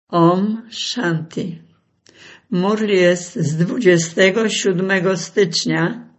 Om Shanti. Murli jest z 27 stycznia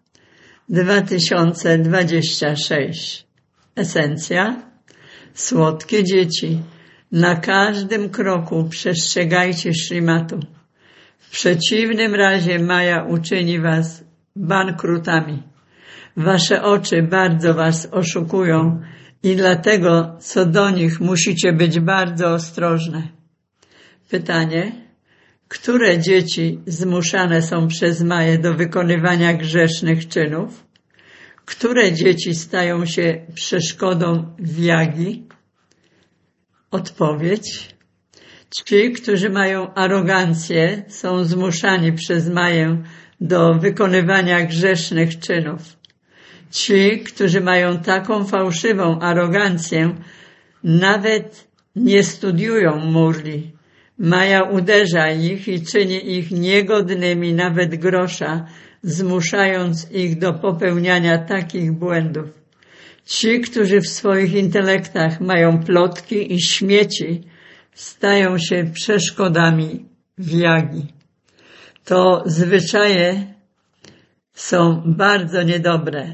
2026. Esencja. Słodkie dzieci, na każdym kroku przestrzegajcie Śrimatu. W przeciwnym razie Maja uczyni was bankrutami. Wasze oczy bardzo was oszukują i dlatego co do nich musicie być bardzo ostrożne. Pytanie. Które dzieci zmuszane są przez Maję do wykonywania grzesznych czynów? Które dzieci stają się przeszkodą wiagi? Odpowiedź. Ci, którzy mają arogancję, są zmuszani przez Maję do wykonywania grzesznych czynów. Ci, którzy mają taką fałszywą arogancję, nawet nie studiują Murli. Maja uderza ich i czyni ich niegodnymi nawet grosza, zmuszając ich do popełniania takich błędów. Ci, którzy w swoich intelektach mają plotki i śmieci, stają się przeszkodami wiagi. To zwyczaje są bardzo niedobre.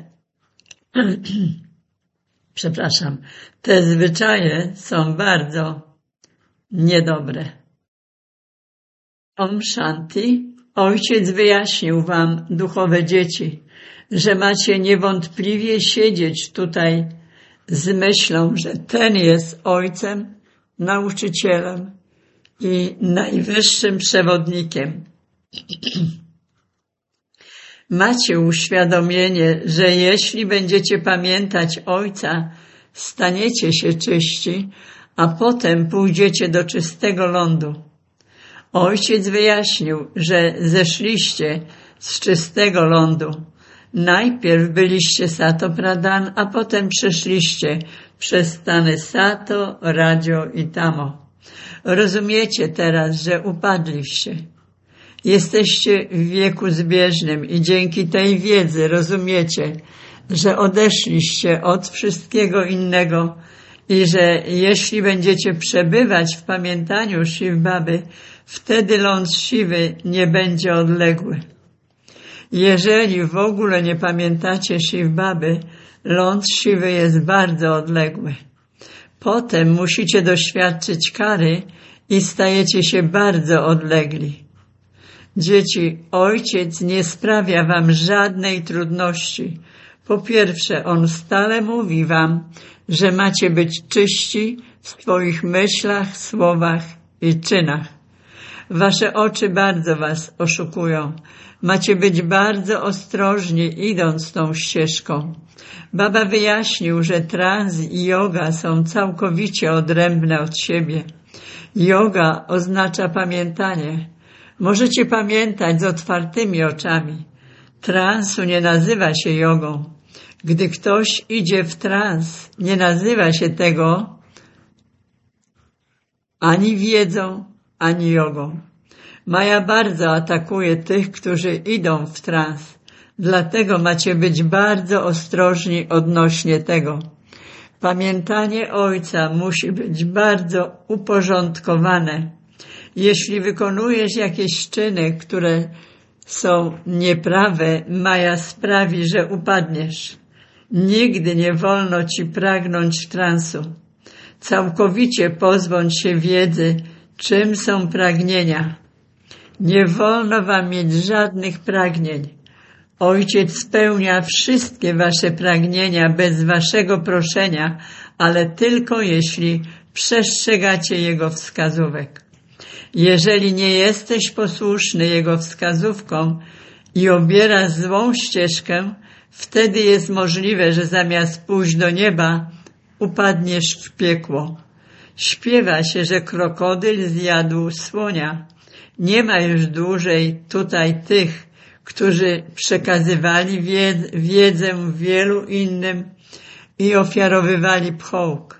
Te zwyczaje są bardzo niedobre. Om Shanti. Ojciec wyjaśnił wam, duchowe dzieci, że macie niewątpliwie siedzieć tutaj z myślą, że ten jest ojcem, nauczycielem i najwyższym przewodnikiem. Macie uświadomienie, że jeśli będziecie pamiętać Ojca, staniecie się czyści, a potem pójdziecie do czystego lądu. Ojciec wyjaśnił, że zeszliście z czystego lądu. Najpierw byliście Sato Pradhan, a potem przeszliście przez stany Sato, Rajo i Tamo. Rozumiecie teraz, że upadliście. Jesteście w wieku zbieżnym i dzięki tej wiedzy rozumiecie, że odeszliście od wszystkiego innego i że jeśli będziecie przebywać w pamiętaniu Shiv Baby, wtedy ląd Siwy nie będzie odległy. Jeżeli w ogóle nie pamiętacie Shiv Baby, ląd Siwy jest bardzo odległy. Potem musicie doświadczyć kary i stajecie się bardzo odlegli. Dzieci, Ojciec nie sprawia wam żadnej trudności. Po pierwsze, On stale mówi wam, że macie być czyści w swoich myślach, słowach i czynach. Wasze oczy bardzo was oszukują. Macie być bardzo ostrożni, idąc tą ścieżką. Baba wyjaśnił, że trans i yoga są całkowicie odrębne od siebie. Yoga oznacza pamiętanie. Możecie pamiętać z otwartymi oczami. Transu nie nazywa się jogą. Gdy ktoś idzie w trans, nie nazywa się tego ani wiedzą, ani jogą. Maja bardzo atakuje tych, którzy idą w trans. Dlatego macie być bardzo ostrożni odnośnie tego. Pamiętanie Ojca musi być bardzo uporządkowane. Jeśli wykonujesz jakieś czyny, które są nieprawe, Maja sprawi, że upadniesz. Nigdy nie wolno ci pragnąć transu. Całkowicie pozbądź się wiedzy, czym są pragnienia. Nie wolno wam mieć żadnych pragnień. Ojciec spełnia wszystkie wasze pragnienia bez waszego proszenia, ale tylko jeśli przestrzegacie Jego wskazówek. Jeżeli nie jesteś posłuszny Jego wskazówkom i obierasz złą ścieżkę, wtedy jest możliwe, że zamiast pójść do nieba, upadniesz w piekło. Śpiewa się, że krokodyl zjadł słonia. Nie ma już dłużej tutaj tych, którzy przekazywali wiedzę wielu innym i ofiarowywali pchołk.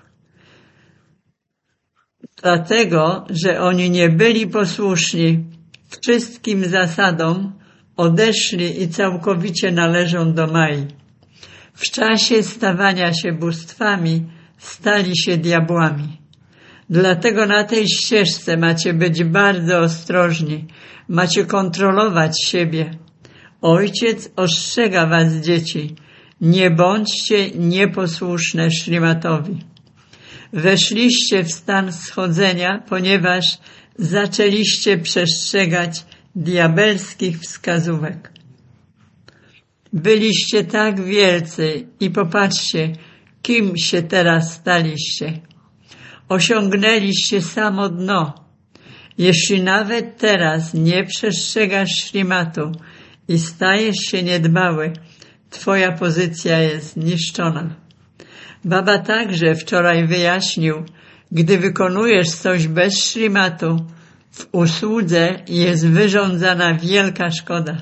Dlatego, że oni nie byli posłuszni wszystkim zasadom, odeszli i całkowicie należą do Mai. W czasie stawania się bóstwami stali się diabłami. Dlatego na tej ścieżce macie być bardzo ostrożni, macie kontrolować siebie. Ojciec ostrzega was, dzieci, nie bądźcie nieposłuszne Śrimatowi. Weszliście w stan schodzenia, ponieważ zaczęliście przestrzegać diabelskich wskazówek. Byliście tak wielcy i popatrzcie, kim się teraz staliście. Osiągnęliście samo dno. Jeśli nawet teraz nie przestrzegasz Śrimatu i stajesz się niedbały, twoja pozycja jest zniszczona. Baba także wczoraj wyjaśnił, gdy wykonujesz coś bez Śrimatu, w usłudze jest wyrządzana wielka szkoda.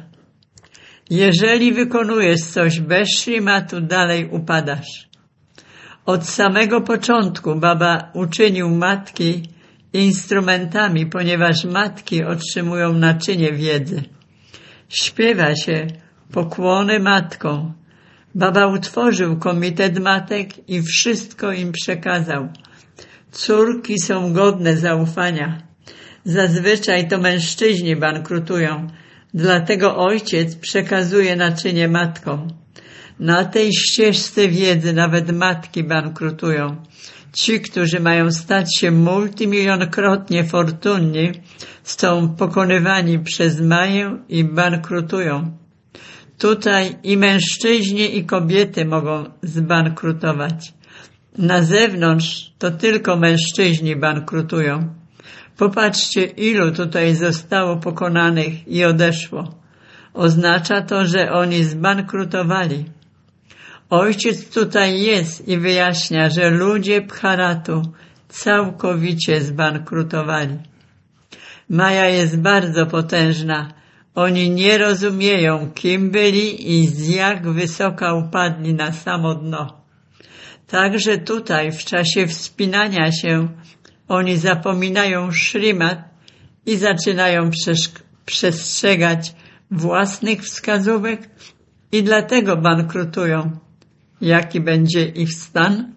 Jeżeli wykonujesz coś bez Śrimatu, dalej upadasz. Od samego początku Baba uczynił matki instrumentami, ponieważ matki otrzymują naczynie wiedzy. Śpiewa się pokłony matkom. Baba utworzył komitet matek i wszystko im przekazał. Córki są godne zaufania. Zazwyczaj to mężczyźni bankrutują, dlatego ojciec przekazuje naczynie matkom. Na tej ścieżce wiedzy nawet matki bankrutują. Ci, którzy mają stać się multimilionkrotnie fortunni, są pokonywani przez Maję i bankrutują. Tutaj i mężczyźni, i kobiety mogą zbankrutować. Na zewnątrz to tylko mężczyźni bankrutują. Popatrzcie, ilu tutaj zostało pokonanych i odeszło. Oznacza to, że oni zbankrutowali. Ojciec tutaj jest i wyjaśnia, że ludzie Bharatu całkowicie zbankrutowali. Maja jest bardzo potężna. Oni nie rozumieją, kim byli i z jak wysoka upadli na samo dno. Także tutaj w czasie wspinania się oni zapominają Śrimat i zaczynają przestrzegać własnych wskazówek i dlatego bankrutują. Jaki będzie ich stan?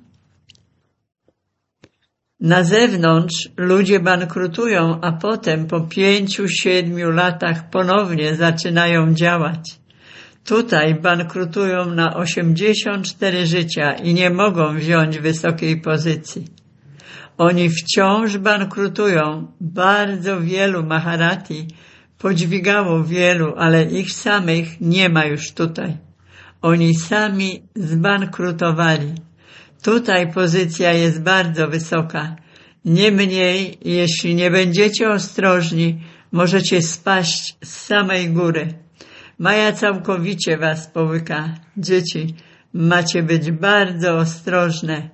Na zewnątrz ludzie bankrutują, a potem po 5-7 latach ponownie zaczynają działać. Tutaj bankrutują na 84 życia i nie mogą wziąć wysokiej pozycji. Oni wciąż bankrutują. Bardzo wielu Maharati podźwigało wielu, ale ich samych nie ma już tutaj. Oni sami zbankrutowali. Tutaj pozycja jest bardzo wysoka. Niemniej, jeśli nie będziecie ostrożni, możecie spaść z samej góry. Maja całkowicie was połyka. Dzieci, macie być bardzo ostrożne.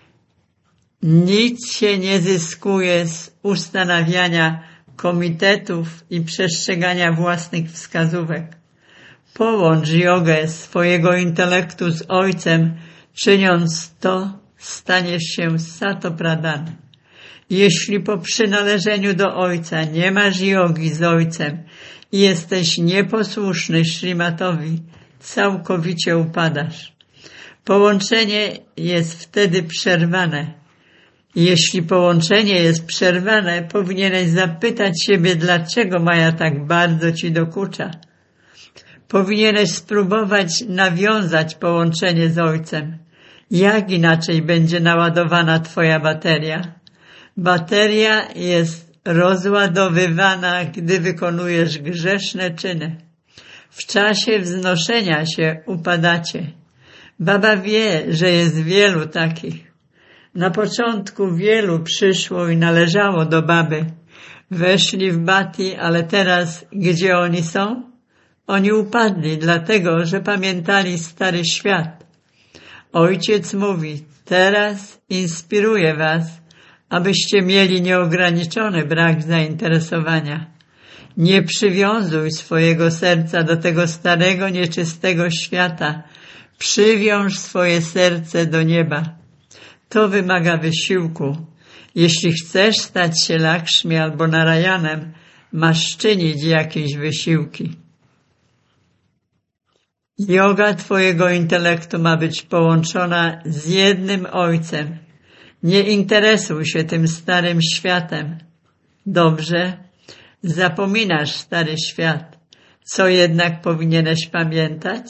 Nic się nie zyskuje z ustanawiania komitetów i przestrzegania własnych wskazówek. Połącz jogę swojego intelektu z Ojcem, czyniąc to, staniesz się Satopradhan. Jeśli po przynależeniu do Ojca nie masz jogi z Ojcem i jesteś nieposłuszny Śrimatowi, całkowicie upadasz. Połączenie jest wtedy przerwane. Jeśli połączenie jest przerwane, powinieneś zapytać siebie, dlaczego Maja tak bardzo ci dokucza. Powinieneś spróbować nawiązać połączenie z Ojcem. Jak inaczej będzie naładowana twoja bateria? Bateria jest rozładowywana, gdy wykonujesz grzeszne czyny. W czasie wznoszenia się upadacie. Baba wie, że jest wielu takich. Na początku wielu przyszło i należało do Baby. Weszli w Bhati, ale teraz gdzie oni są? Oni upadli, dlatego że pamiętali stary świat. Ojciec mówi, teraz inspiruję was, abyście mieli nieograniczony brak zainteresowania. Nie przywiązuj swojego serca do tego starego, nieczystego świata. Przywiąż swoje serce do nieba. To wymaga wysiłku. Jeśli chcesz stać się Lakshmi albo Narayanem, masz czynić jakieś wysiłki. Joga twojego intelektu ma być połączona z jednym Ojcem. Nie interesuj się tym starym światem. Dobrze, zapominasz stary świat. Co jednak powinieneś pamiętać?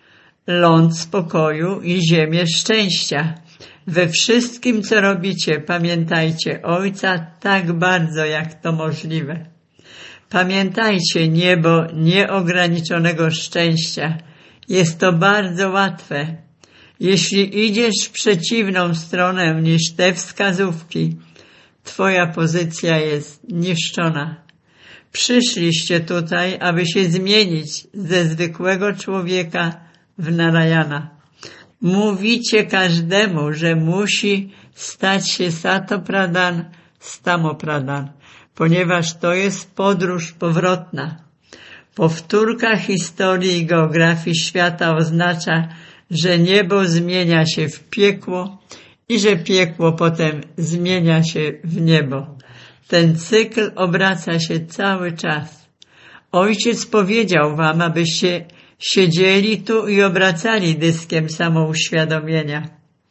Ląd spokoju i ziemię szczęścia. We wszystkim, co robicie, pamiętajcie Ojca tak bardzo, jak to możliwe. Pamiętajcie niebo nieograniczonego szczęścia. Jest to bardzo łatwe. Jeśli idziesz w przeciwną stronę niż te wskazówki, twoja pozycja jest niszczona. Przyszliście tutaj, aby się zmienić ze zwykłego człowieka w Narayana. Mówicie każdemu, że musi stać się Sato-Pradhan z Tamo-Pradhan, ponieważ to jest podróż powrotna. Powtórka historii i geografii świata oznacza, że niebo zmienia się w piekło i że piekło potem zmienia się w niebo. Ten cykl obraca się cały czas. Ojciec powiedział wam, abyście siedzieli tu i obracali dyskiem samouświadomienia.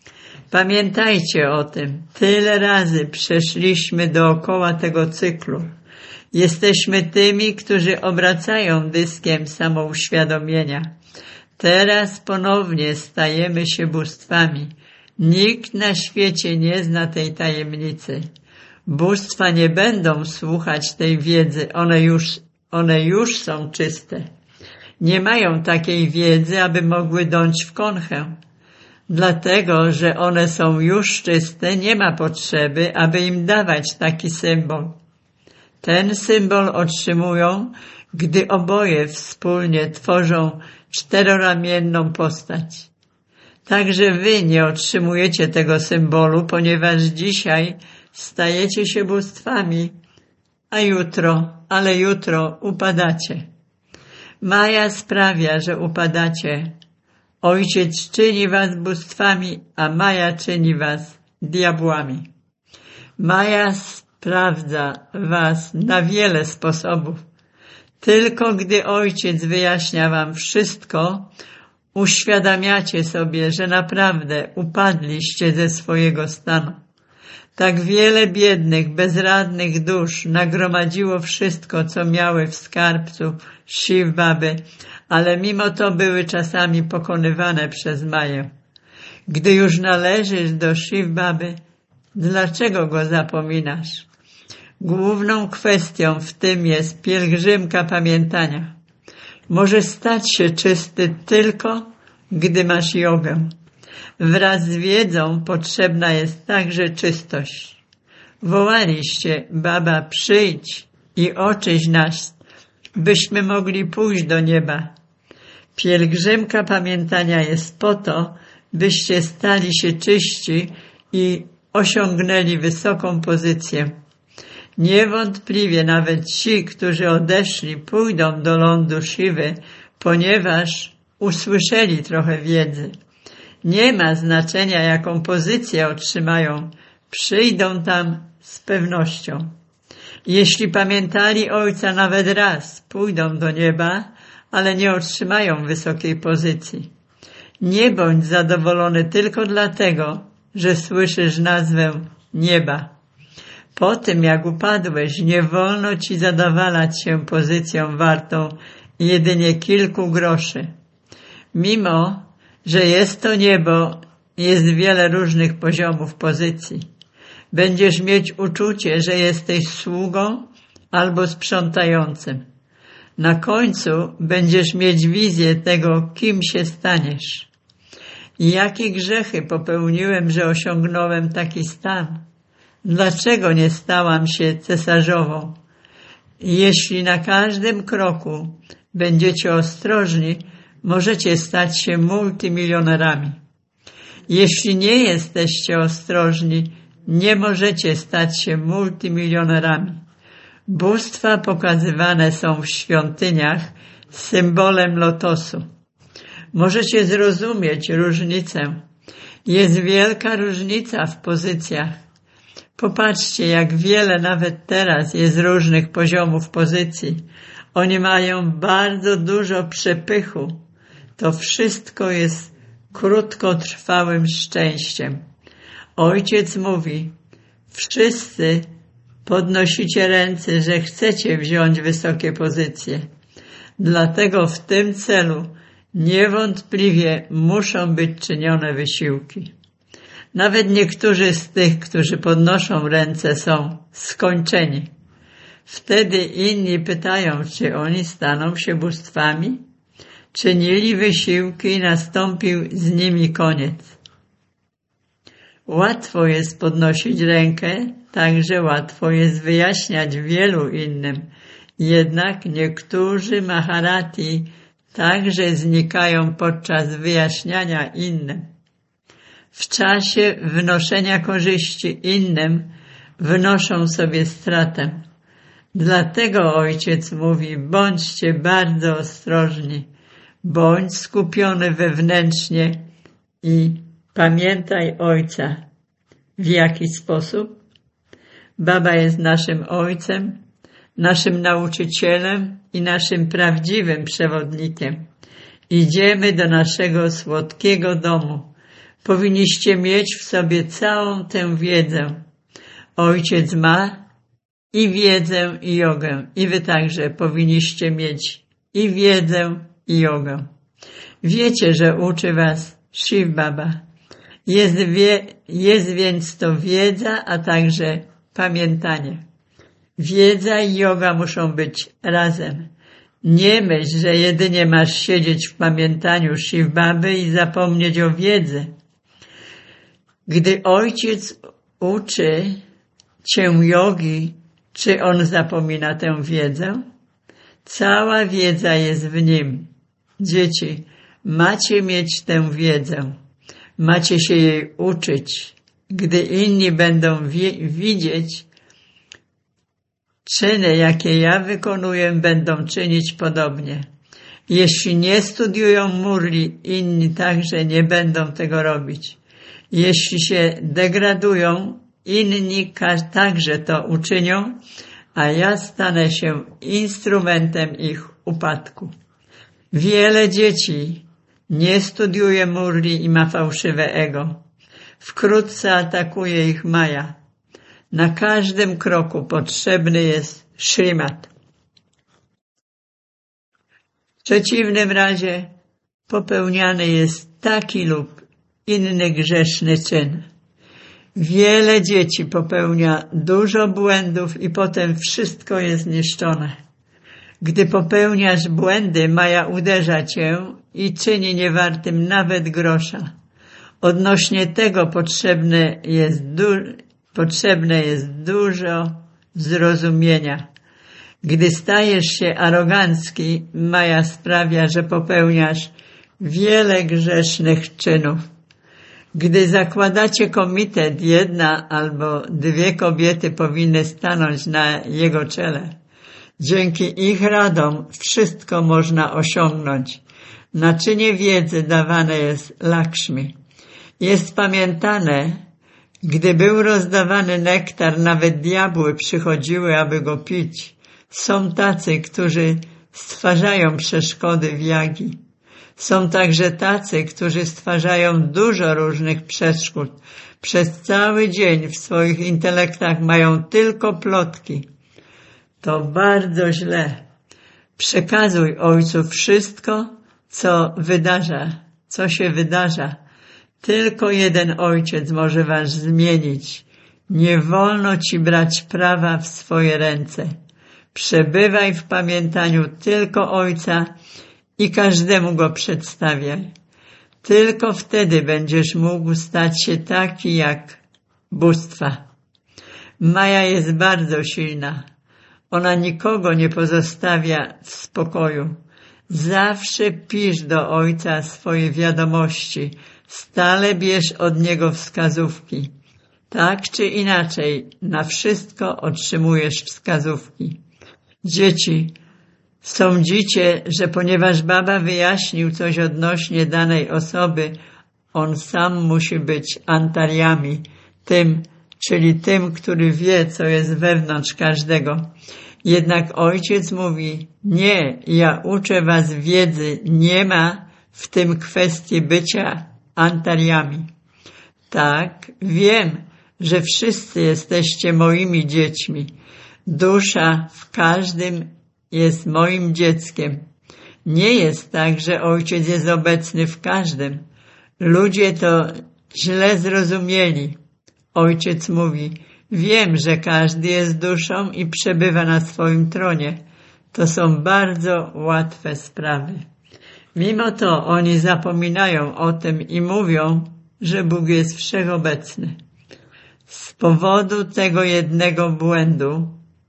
Pamiętajcie o tym. Tyle razy przeszliśmy dookoła tego cyklu. Jesteśmy tymi, którzy obracają dyskiem samouświadomienia. Teraz ponownie stajemy się bóstwami. Nikt na świecie nie zna tej tajemnicy. Bóstwa nie będą słuchać tej wiedzy, one już są czyste. Nie mają takiej wiedzy, aby mogły dąć w konchę. Dlatego, że one są już czyste, nie ma potrzeby, aby im dawać taki symbol. Ten symbol otrzymują, gdy oboje wspólnie tworzą czteroramienną postać. Także wy nie otrzymujecie tego symbolu, ponieważ dzisiaj stajecie się bóstwami, ale jutro upadacie. Maja sprawia, że upadacie. Ojciec czyni was bóstwami, a Maja czyni was diabłami. Maja sprawdza was na wiele sposobów. Tylko gdy Ojciec wyjaśnia wam wszystko, uświadamiacie sobie, że naprawdę upadliście ze swojego stanu. Tak wiele biednych, bezradnych dusz nagromadziło wszystko, co miały w skarbcu Shiv-Baby, ale mimo to były czasami pokonywane przez Maję. Gdy już należysz do Shiv-Baby, dlaczego go zapominasz? Główną kwestią w tym jest pielgrzymka pamiętania. Możesz stać się czysty tylko, gdy masz jogę. Wraz z wiedzą potrzebna jest także czystość. Wołaliście, Baba, przyjdź i oczyść nas, byśmy mogli pójść do nieba. Pielgrzymka pamiętania jest po to, byście stali się czyści i osiągnęli wysoką pozycję. Niewątpliwie nawet ci, którzy odeszli, pójdą do lądu Siwy, ponieważ usłyszeli trochę wiedzy. Nie ma znaczenia, jaką pozycję otrzymają, przyjdą tam z pewnością. Jeśli pamiętali Ojca nawet raz, pójdą do nieba, ale nie otrzymają wysokiej pozycji. Nie bądź zadowolony tylko dlatego, że słyszysz nazwę nieba. Po tym, jak upadłeś, nie wolno ci zadowalać się pozycją wartą jedynie kilku groszy. Mimo, że jest to niebo, jest wiele różnych poziomów pozycji. Będziesz mieć uczucie, że jesteś sługą albo sprzątającym. Na końcu będziesz mieć wizję tego, kim się staniesz. Jakie grzechy popełniłem, że osiągnąłem taki stan? Dlaczego nie stałam się cesarzową? Jeśli na każdym kroku będziecie ostrożni, możecie stać się multimilionerami. Jeśli nie jesteście ostrożni, nie możecie stać się multimilionerami. Bóstwa pokazywane są w świątyniach symbolem lotosu. Możecie zrozumieć różnicę. Jest wielka różnica w pozycjach. Popatrzcie, jak wiele nawet teraz jest różnych poziomów pozycji. Oni mają bardzo dużo przepychu. To wszystko jest krótkotrwałym szczęściem. Ojciec mówi: wszyscy podnosicie ręce, że chcecie wziąć wysokie pozycje. Dlatego w tym celu niewątpliwie muszą być czynione wysiłki. Nawet niektórzy z tych, którzy podnoszą ręce, są skończeni. Wtedy inni pytają, czy oni staną się bóstwami? Czynili wysiłki i nastąpił z nimi koniec. Łatwo jest podnosić rękę, także łatwo jest wyjaśniać wielu innym. Jednak niektórzy Maharati także znikają podczas wyjaśniania innym. W czasie wnoszenia korzyści innym wnoszą sobie stratę. Dlatego Ojciec mówi: bądźcie bardzo ostrożni, bądź skupiony wewnętrznie i pamiętaj Ojca. W jaki sposób? Baba jest naszym Ojcem, naszym nauczycielem i naszym prawdziwym przewodnikiem. Idziemy do naszego słodkiego domu. Powinniście mieć w sobie całą tę wiedzę. Ojciec ma i wiedzę, i jogę. I wy także powinniście mieć i wiedzę, i jogę. Wiecie, że uczy was Shiv Baba. Jest więc to wiedza, a także pamiętanie. Wiedza i joga muszą być razem. Nie myśl, że jedynie masz siedzieć w pamiętaniu Shiv Baby i zapomnieć o wiedzy. Gdy Ojciec uczy cię jogi, czy on zapomina tę wiedzę? Cała wiedza jest w nim. Dzieci, macie mieć tę wiedzę. Macie się jej uczyć. Gdy inni będą widzieć czyny, jakie ja wykonuję, będą czynić podobnie. Jeśli nie studiują murli, inni także nie będą tego robić. Jeśli się degradują, inni także to uczynią, a ja stanę się instrumentem ich upadku. Wiele dzieci nie studiuje murli i ma fałszywe ego. Wkrótce atakuje ich Maja. Na każdym kroku potrzebny jest Śrimad. W przeciwnym razie popełniany jest taki lub inny grzeszny czyn. Wiele dzieci popełnia dużo błędów i potem wszystko jest niszczone. Gdy popełniasz błędy, Maja uderza cię i czyni niewartym nawet grosza. Odnośnie tego potrzebne jest dużo zrozumienia. Gdy stajesz się arogancki, Maja sprawia, że popełniasz wiele grzesznych czynów. Gdy zakładacie komitet, jedna albo dwie kobiety powinny stanąć na jego czele. Dzięki ich radom wszystko można osiągnąć. Naczynie wiedzy dawane jest Lakshmi. Jest pamiętane, gdy był rozdawany nektar, nawet diabły przychodziły, aby go pić. Są tacy, którzy stwarzają przeszkody w jagi. Są także tacy, którzy stwarzają dużo różnych przeszkód. Przez cały dzień w swoich intelektach mają tylko plotki. To bardzo źle. Przekazuj Ojcu wszystko, co się wydarza. Tylko jeden Ojciec może was zmienić. Nie wolno ci brać prawa w swoje ręce. Przebywaj w pamiętaniu tylko Ojca i każdemu go przedstawiaj. Tylko wtedy będziesz mógł stać się taki jak bóstwa. Maja jest bardzo silna. Ona nikogo nie pozostawia w spokoju. Zawsze pisz do Ojca swoje wiadomości. Stale bierz od Niego wskazówki. Tak czy inaczej, na wszystko otrzymujesz wskazówki. Dzieci, sądzicie, że ponieważ Baba wyjaśnił coś odnośnie danej osoby, on sam musi być antaryami, czyli tym, który wie, co jest wewnątrz każdego. Jednak Ojciec mówi: nie, ja uczę was wiedzy, nie ma w tym kwestii bycia antaryami. Tak, wiem, że wszyscy jesteście moimi dziećmi. Dusza w każdym jest moim dzieckiem. Nie jest tak, że Ojciec jest obecny w każdym. Ludzie to źle zrozumieli. Ojciec mówi: wiem, że każdy jest duszą i przebywa na swoim tronie. To są bardzo łatwe sprawy. Mimo to oni zapominają o tym i mówią, że Bóg jest wszechobecny. Z powodu tego jednego błędu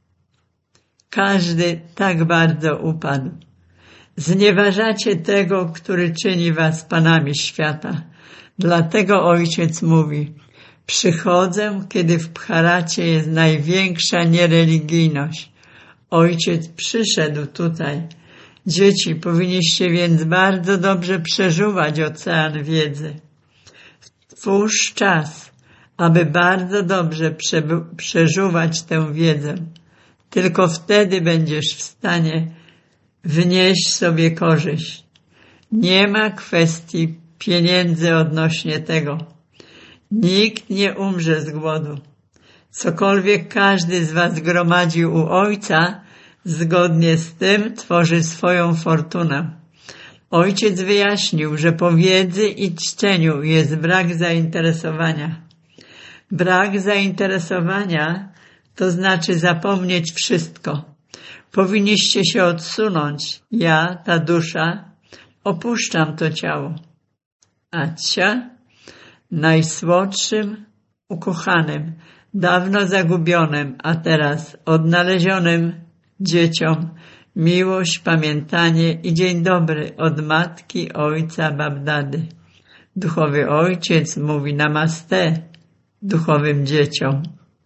każdy tak bardzo upadł. Znieważacie tego, który czyni was panami świata. Dlatego Ojciec mówi: przychodzę, kiedy w Bharacie jest największa niereligijność. Ojciec przyszedł tutaj. Dzieci, powinniście więc bardzo dobrze przeżuwać ocean wiedzy. Twórz czas, aby bardzo dobrze przeżuwać tę wiedzę. Tylko wtedy będziesz w stanie wnieść sobie korzyść. Nie ma kwestii pieniędzy odnośnie tego. Nikt nie umrze z głodu. Cokolwiek każdy z was gromadził u Ojca, zgodnie z tym tworzy swoją fortunę. Ojciec wyjaśnił, że po wiedzy i czczeniu jest brak zainteresowania. Brak zainteresowania to znaczy zapomnieć wszystko. Powinniście się odsunąć. Ja, ta dusza, opuszczam to ciało. Acia, najsłodszym, ukochanym, dawno zagubionym, a teraz odnalezionym dzieciom miłość, pamiętanie i dzień dobry od matki, ojca, babdady. Duchowy Ojciec mówi namaste duchowym dzieciom.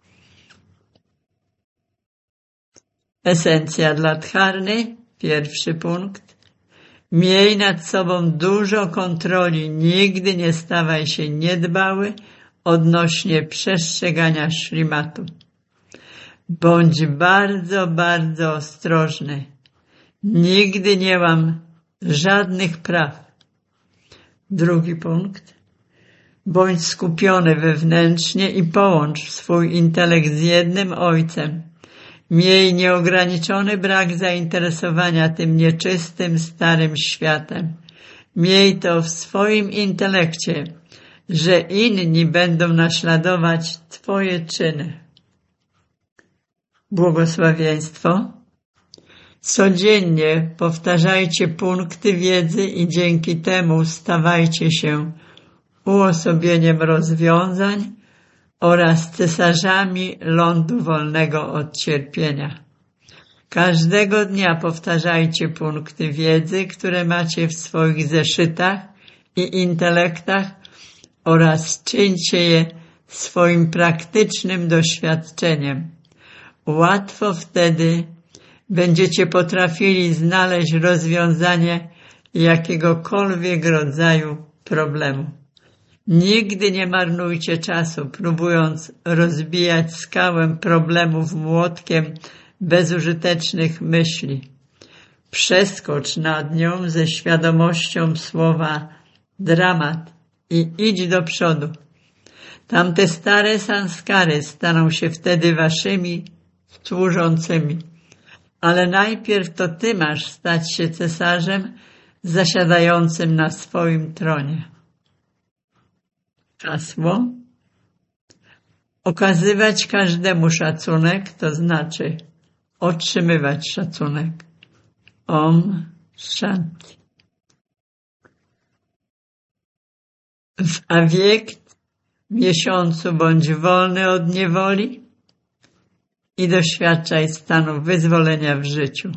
Esencja dla dharny, pierwszy punkt. Miej nad sobą dużo kontroli, nigdy nie stawaj się niedbały odnośnie przestrzegania śrimatu. Bądź bardzo, bardzo ostrożny. Nigdy nie mam żadnych praw. Drugi punkt. Bądź skupiony wewnętrznie i połącz swój intelekt z jednym Ojcem. Miej nieograniczony brak zainteresowania tym nieczystym, starym światem. Miej to w swoim intelekcie, że inni będą naśladować Twoje czyny. Błogosławieństwo. Codziennie powtarzajcie punkty wiedzy i dzięki temu stawajcie się uosobieniem rozwiązań oraz cesarzami lądu wolnego od cierpienia. Każdego dnia powtarzajcie punkty wiedzy, które macie w swoich zeszytach i intelektach oraz czyńcie je swoim praktycznym doświadczeniem. Łatwo wtedy będziecie potrafili znaleźć rozwiązanie jakiegokolwiek rodzaju problemu. Nigdy nie marnujcie czasu, próbując rozbijać skałę problemów młotkiem bezużytecznych myśli. Przeskocz nad nią ze świadomością słowa dramat i idź do przodu. Tamte stare sanskary staną się wtedy waszymi służącymi. Ale najpierw to ty masz stać się cesarzem zasiadającym na swoim tronie. Hasło. Okazywać każdemu szacunek, to znaczy otrzymywać szacunek. Om Shanti. W awiekt miesiącu bądź wolny od niewoli i doświadczaj stanu wyzwolenia w życiu.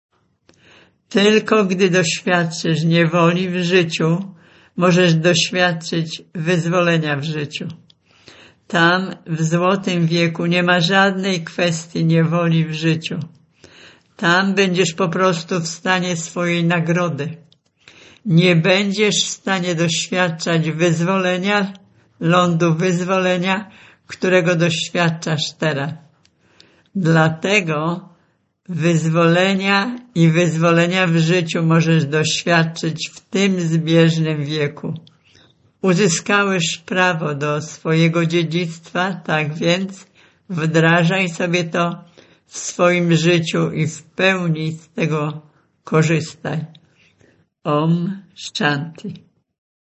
Tylko gdy doświadczysz niewoli w życiu, możesz doświadczyć wyzwolenia w życiu. Tam, w złotym wieku, nie ma żadnej kwestii niewoli w życiu. Tam będziesz po prostu w stanie swojej nagrody. Nie będziesz w stanie doświadczać wyzwolenia, lądu wyzwolenia, którego doświadczasz teraz. Dlatego wyzwolenia i wyzwolenia w życiu możesz doświadczyć w tym zbieżnym wieku. Uzyskałeś prawo do swojego dziedzictwa, tak więc wdrażaj sobie to w swoim życiu i w pełni z tego korzystaj. Om Shanti.